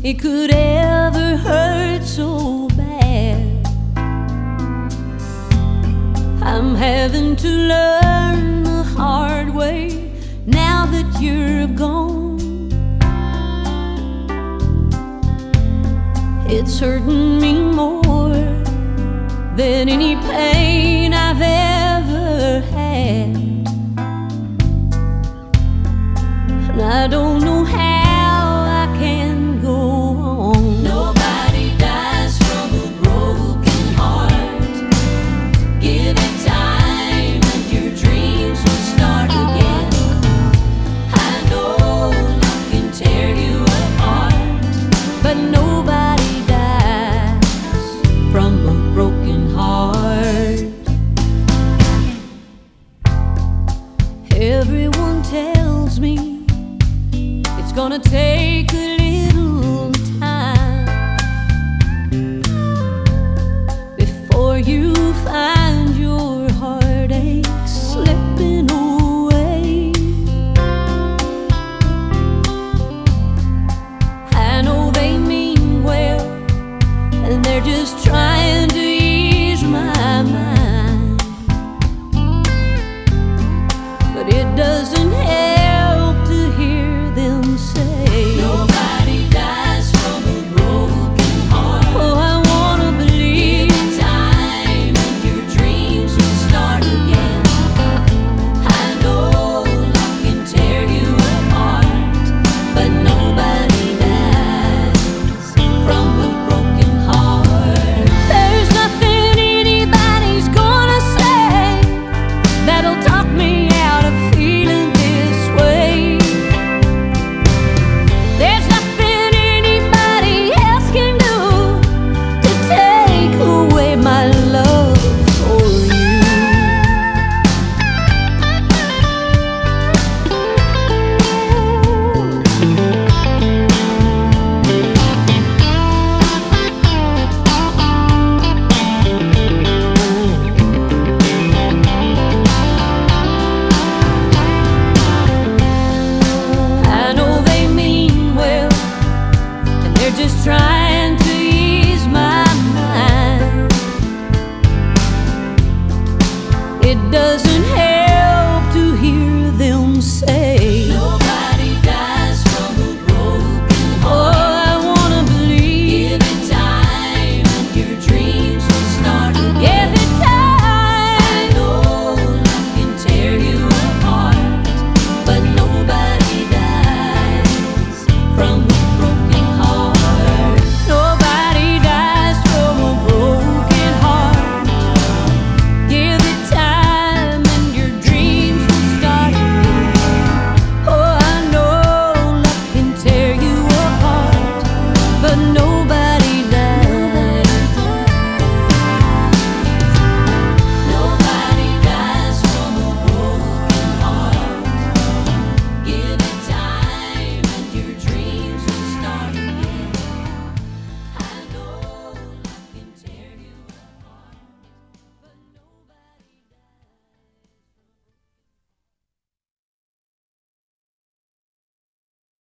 it could ever hurt so bad. I'm having to learn the hard way now that you're gone. It's hurting me more than any pain I've ever had. And I don't know how I can go on. Nobody dies from a broken heart. Give it time and your dreams will start again. I know love can tear you apart, but nobody dies from a broken heart. Everyone tells me it's gonna take a